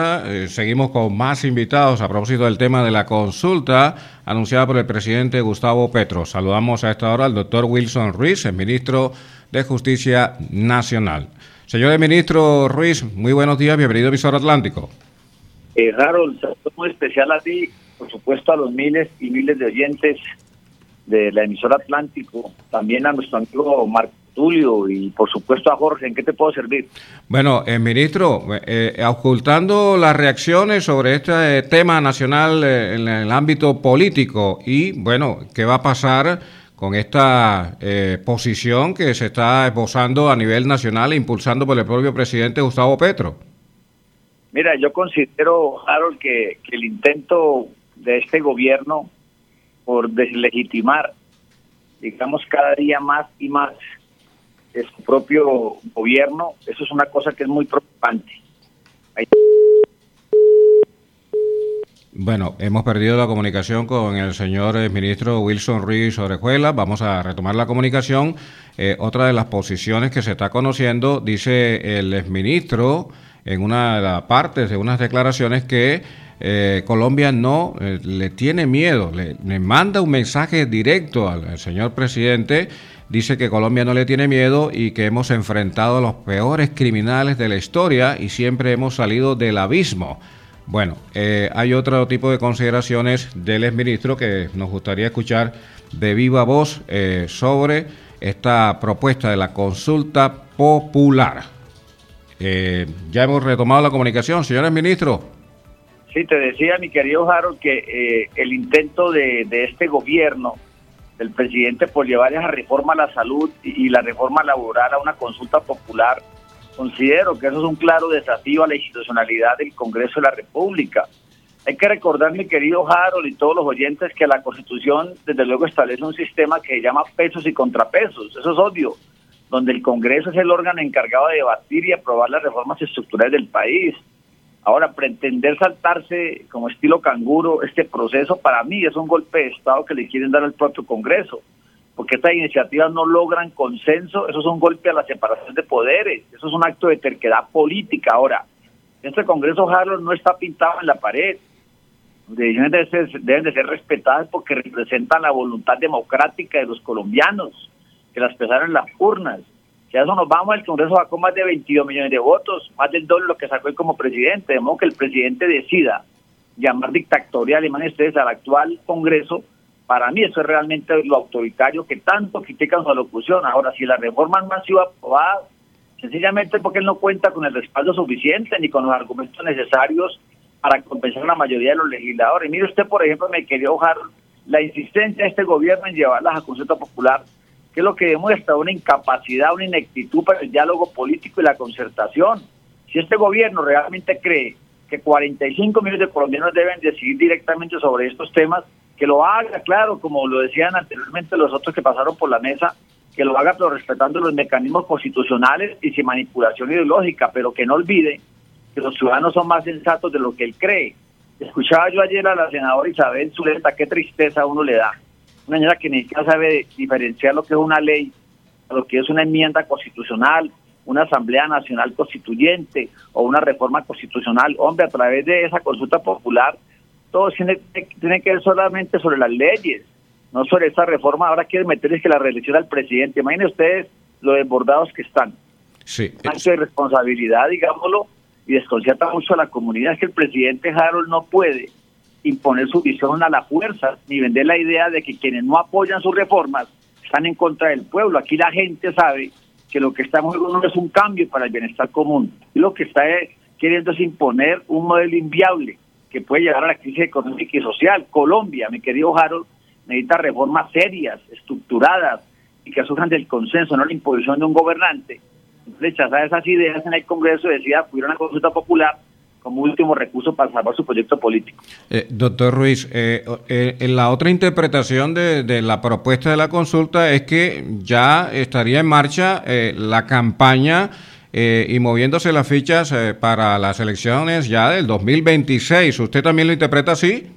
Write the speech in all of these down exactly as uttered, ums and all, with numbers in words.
Eh, seguimos con más invitados a propósito del tema de la consulta anunciada por el presidente Gustavo Petro. Saludamos a esta hora al doctor Wilson Ruiz, el ministro de Justicia Nacional. Señor ministro Ruiz, muy buenos días, bienvenido a Visor Atlántico. Eh, Harold, un saludo muy especial a ti, por supuesto a los miles y miles de oyentes de la emisora Atlántico, también a nuestro amigo Marco Tulio y por supuesto a Jorge. ¿En qué te puedo servir? Bueno, eh, ministro, eh, ocultando las reacciones sobre este eh, tema nacional eh, en el ámbito político y bueno, ¿qué va a pasar con esta eh, posición que se está esbozando a nivel nacional e impulsando por el propio presidente Gustavo Petro? Mira, yo considero, Harold, que, que el intento de este gobierno por deslegitimar, digamos, cada día más y más de su propio gobierno, eso es una cosa que es muy preocupante. Ahí... Bueno, hemos perdido la comunicación con el señor eh, ministro Wilson Ruiz Orejuela. Vamos a retomar la comunicación. Eh, otra de las posiciones que se está conociendo, dice el exministro en una de las partes de unas declaraciones que eh, Colombia no eh, le tiene miedo, le, le manda un mensaje directo al, al señor presidente. Dice que Colombia no le tiene miedo y que hemos enfrentado a los peores criminales de la historia y siempre hemos salido del abismo. Bueno, eh, hay otro tipo de consideraciones del exministro que nos gustaría escuchar de viva voz eh, sobre esta propuesta de la consulta popular. Eh, ya hemos retomado la comunicación, señores ministros. Sí, te decía, mi querido Harold, que eh, el intento de, de este gobierno, del presidente, por llevar esa reforma a la salud y la reforma laboral a una consulta popular, considero que eso es un claro desafío a la institucionalidad del Congreso de la República. Hay que recordar, mi querido Harold y todos los oyentes, que la Constitución desde luego establece un sistema que se llama pesos y contrapesos, eso es obvio, donde el Congreso es el órgano encargado de debatir y aprobar las reformas estructurales del país. Ahora, pretender saltarse como estilo canguro este proceso, para mí es un golpe de Estado que le quieren dar al propio Congreso, porque estas iniciativas no logran consenso. Eso es un golpe a la separación de poderes, eso es un acto de terquedad política. Ahora, este Congreso, Harold, no está pintado en la pared. Las decisiones deben de, ser, deben de ser respetadas porque representan la voluntad democrática de los colombianos, que las expresaron en las urnas. Si a eso nos vamos, el Congreso sacó más de veintidós millones de votos, más del doble de lo que sacó él como presidente. De modo que el presidente decida llamar dictatorial, y ustedes, al actual Congreso, para mí eso es realmente lo autoritario que tanto critican su alocución. Ahora, si la reforma no ha sido aprobada, sencillamente porque él no cuenta con el respaldo suficiente ni con los argumentos necesarios para compensar a la mayoría de los legisladores. Mire usted, por ejemplo, me quería ojar la insistencia de este gobierno en llevarlas a consulta popular, que es lo que demuestra una incapacidad, una ineptitud para el diálogo político y la concertación. Si este gobierno realmente cree que cuarenta y cinco millones de colombianos deben decidir directamente sobre estos temas, que lo haga, claro, como lo decían anteriormente los otros que pasaron por la mesa, que lo haga pero respetando los mecanismos constitucionales y sin manipulación ideológica, pero que no olvide que los ciudadanos son más sensatos de lo que él cree. Escuchaba yo ayer a la senadora Isabel Zuleta, qué tristeza a uno le da. Una señora que ni siquiera sabe diferenciar lo que es una ley, a lo que es una enmienda constitucional, una asamblea nacional constituyente o una reforma constitucional. Hombre, a través de esa consulta popular, todo tiene, tiene que ver solamente sobre las leyes, no sobre esa reforma. Ahora quieren meterles que la reelección al presidente. Imaginen ustedes lo desbordados que están. Sí. Un acto de responsabilidad, digámoslo, y desconcierta mucho a la comunidad. Es que el presidente Harold no puede imponer su visión a la fuerza, ni vender la idea de que quienes no apoyan sus reformas están en contra del pueblo. Aquí la gente sabe que lo que está en juego no es un cambio para el bienestar común, y lo que está queriendo es imponer un modelo inviable que puede llevar a la crisis económica y social. Colombia, mi querido Harold, necesita reformas serias, estructuradas, y que surjan del consenso, no la imposición de un gobernante. Rechazar esas ideas en el Congreso y decida acudir a una consulta popular como último recurso para salvar su proyecto político. Eh, doctor Ruiz, eh, eh, en la otra interpretación de, de la propuesta de la consulta es que ya estaría en marcha eh, la campaña eh, y moviéndose las fichas eh, para las elecciones ya del dos mil veintiséis. ¿Usted también lo interpreta así?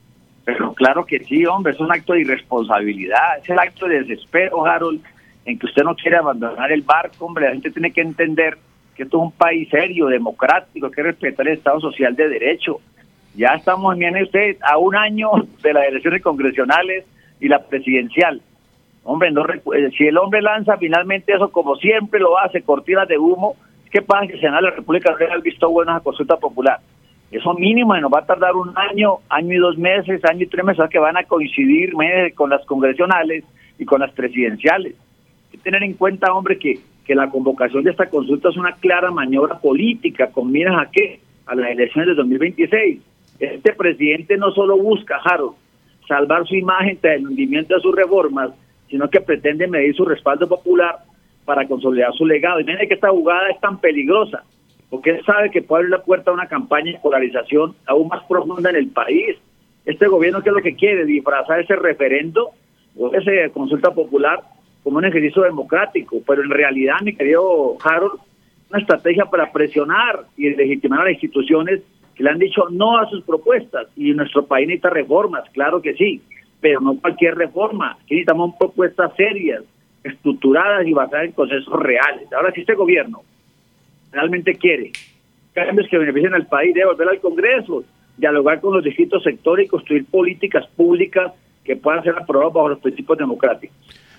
Pero claro que sí, hombre, es un acto de irresponsabilidad, es el acto de desespero, Harold, en que usted no quiere abandonar el barco. Hombre, la gente tiene que entender que esto es un país serio, democrático, hay que respetar el Estado Social de Derecho. Ya estamos, miren usted, a un año de las elecciones congresionales y la presidencial. Hombre, no si el hombre lanza finalmente eso, como siempre lo hace, cortinas de humo, ¿qué pasa? Que el Senado de la República no le ha visto bueno a la consulta popular. Eso mínimo nos va a tardar un año, año y dos meses, año y tres meses, que van a coincidir con las congresionales y con las presidenciales. Hay que tener en cuenta, hombre, que, que la convocación de esta consulta es una clara maniobra política, con miras a qué, a las elecciones de dos mil veintiséis. Este presidente no solo busca, Harold, salvar su imagen tras el hundimiento de sus reformas, sino que pretende medir su respaldo popular para consolidar su legado. Y miren que esta jugada es tan peligrosa, porque él sabe que puede abrir la puerta a una campaña de polarización aún más profunda en el país. Este gobierno, ¿qué es lo que quiere? Disfrazar ese referendo o esa consulta popular como un ejercicio democrático, pero en realidad, mi querido Harold, una estrategia para presionar y legitimar a las instituciones que le han dicho no a sus propuestas. Y nuestro país necesita reformas, claro que sí, pero no cualquier reforma. Aquí necesitamos propuestas serias, estructuradas y basadas en consensos reales. Ahora, si este gobierno realmente quiere cambios que beneficien al país, debe volver al Congreso, dialogar con los distintos sectores y construir políticas públicas que puedan ser aprobadas bajo los principios democráticos.